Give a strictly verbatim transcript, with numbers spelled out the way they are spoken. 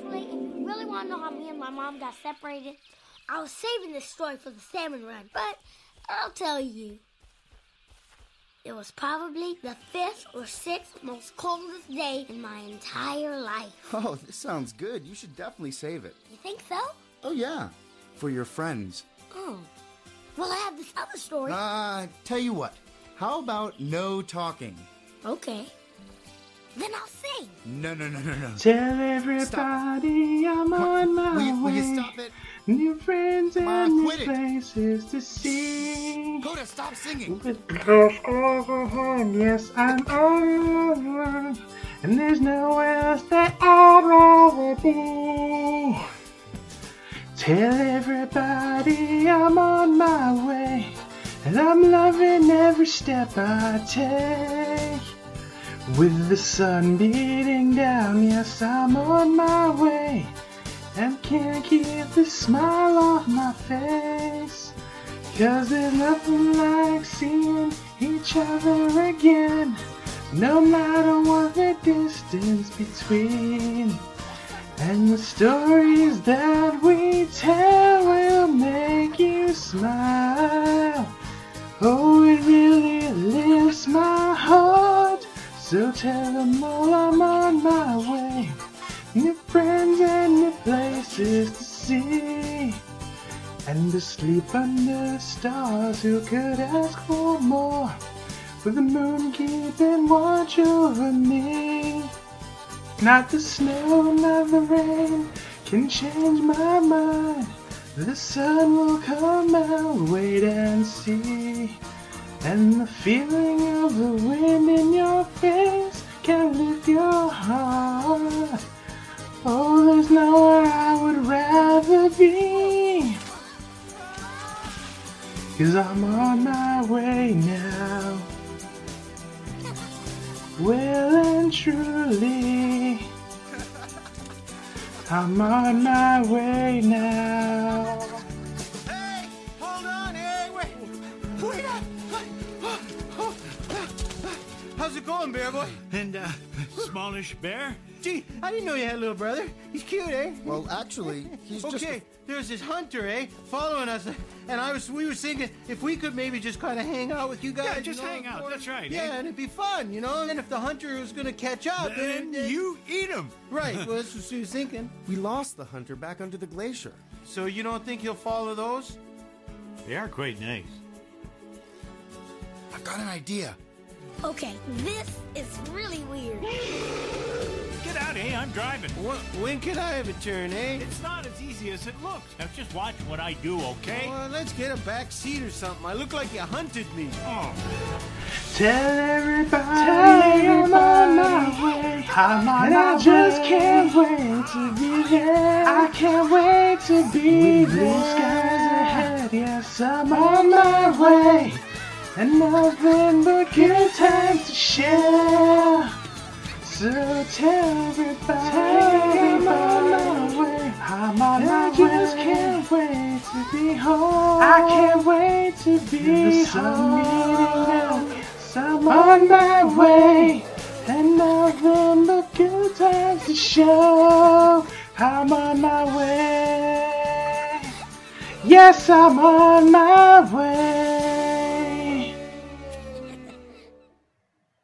Actually, if you really want to know how me and my mom got separated, I was saving this story for the salmon run, but I'll tell you. It was probably the fifth or sixth most coldest day in my entire life. Oh, this sounds good. You should definitely save it. You think so? Oh, yeah. For your friends. Oh. Well, I have this other story. Uh, tell you what. How about no talking? Okay. Then I'll sing. No, no, no, no, no. Tell everybody I'm on my will you, way. Will you stop it? New friends Come on, and new quit it. places to see. Coda, stop singing. Because over home, yes, I'm over. And there's nowhere else that I'd rather be. Tell everybody I'm on my way. And I'm loving every step I take. With the sun beating down, yes, I'm on my way. And can't keep the smile off my face. Cause there's nothing like seeing each other again. No matter what the distance between. And the stories that we tell will make you smile. Oh, it really lifts my heart. So tell them all I'm on my way. New friends and new places to see. And to sleep under the stars, who could ask for more? With the moon keeping watch over me. Not the snow, not the rain can change my mind. The sun will come out, wait and see. And the feeling of the wind in your face can lift your heart. Oh, there's nowhere I would rather be. Cause I'm on my way now. Well and truly, I'm on my way now. Hey, hold on, hey, wait, wait up. How's it going, Bear Boy? And, uh, smallish bear? Gee, I didn't know you had a little brother. He's cute, eh? Well, actually, he's just... Okay, there's this hunter, eh, following us, and I was, we were thinking if we could maybe just kind of hang out with you guys. Yeah, just you know, hang out, or- that's right, Yeah, eh? and it'd be fun, you know, and if the hunter was going to catch up, Then you eat him. Right, well, that's what she was thinking. We lost the hunter back under the glacier. So you don't think he'll follow those? They are quite nice. I've got an idea. Okay, this is really weird. Get out, eh? I'm driving. Wh- When can I have a turn, eh? It's not as easy as it looks. Now just watch what I do, okay? Well, let's get a back seat or something. I look like you hunted me. Oh. Tell everybody I'm on my way. I'm on and my I just way. Can't wait to be there. I can't wait to be with there. Blue skies ahead, yes, I'm on my way. And nothing but good times to share. So tell everybody I'm on my way. I'm on and my I way. I just can't wait to be home. I can't wait to be the sun home. So I'm on my way. And nothing but good times to show. I'm on my way. Yes, I'm on my way.